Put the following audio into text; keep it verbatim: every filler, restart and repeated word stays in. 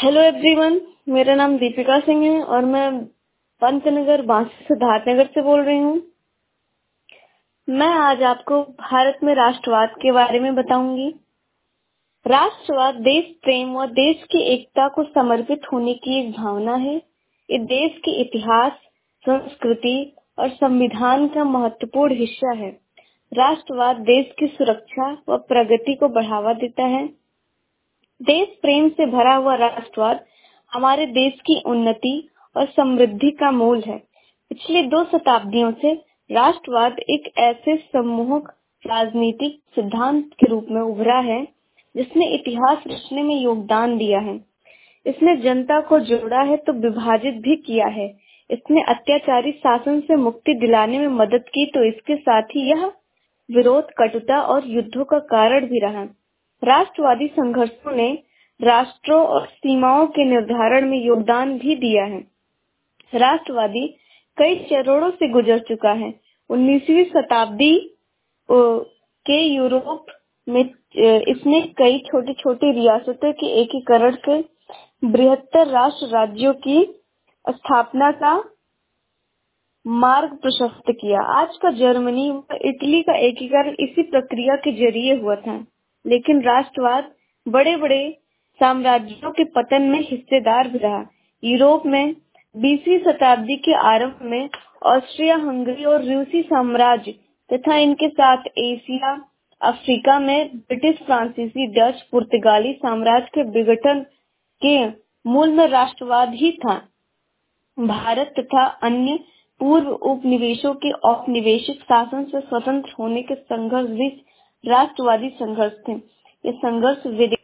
Hello everyone, मेरा नाम दीपिका सिंह है और मैं पंतनगर बांसी सिद्धार्थनगर से बोल रही हूँ। मैं आज आपको भारत में राष्ट्रवाद के बारे में बताऊंगी। राष्ट्रवाद देश प्रेम और देश की एकता को समर्पित होने की एक भावना है। ये देश के इतिहास, संस्कृति और संविधान का महत्वपूर्ण हिस्सा है। राष्ट्रवाद देश की सुरक्षा व प्रगति को बढ़ावा देता है। देश प्रेम से भरा हुआ राष्ट्रवाद हमारे देश की उन्नति और समृद्धि का मूल है। पिछले दो शताब्दियों से राष्ट्रवाद एक ऐसे सम्मोहक राजनीतिक सिद्धांत के रूप में उभरा है जिसने इतिहास रचने में योगदान दिया है। इसने जनता को जोड़ा है तो विभाजित भी किया है। इसने अत्याचारी शासन से मुक्ति दिलाने में मदद की तो इसके साथ ही यह विरोध, कटुता और युद्धों का कारण भी रहा। राष्ट्रवादी संघर्षों ने राष्ट्रों और सीमाओं के निर्धारण में योगदान भी दिया है। राष्ट्रवादी कई चरणों से गुजर चुका है। उन्नीसवीं शताब्दी के यूरोप में इसने कई छोटी छोटी रियासतों के एकीकरण के बृहत्तर राष्ट्र राज्यों की स्थापना का मार्ग प्रशस्त किया। आज का जर्मनी व इटली का एकीकरण इसी प्रक्रिया के जरिए हुआ था। लेकिन राष्ट्रवाद बड़े बड़े साम्राज्यों के पतन में हिस्सेदार भी रहा। यूरोप में बीसवीं शताब्दी के आरंभ में ऑस्ट्रिया हंगरी और रूसी साम्राज्य तथा इनके साथ एशिया, अफ्रीका में ब्रिटिश, फ्रांसीसी, डच, पुर्तगाली साम्राज्य के विघटन के मूल में राष्ट्रवाद ही था। भारत तथा अन्य पूर्व उपनिवेशों के औपनिवेशिक शासन से स्वतंत्र होने के संघर्ष भी राष्ट्रवादी संघर्ष थे। ये संघर्ष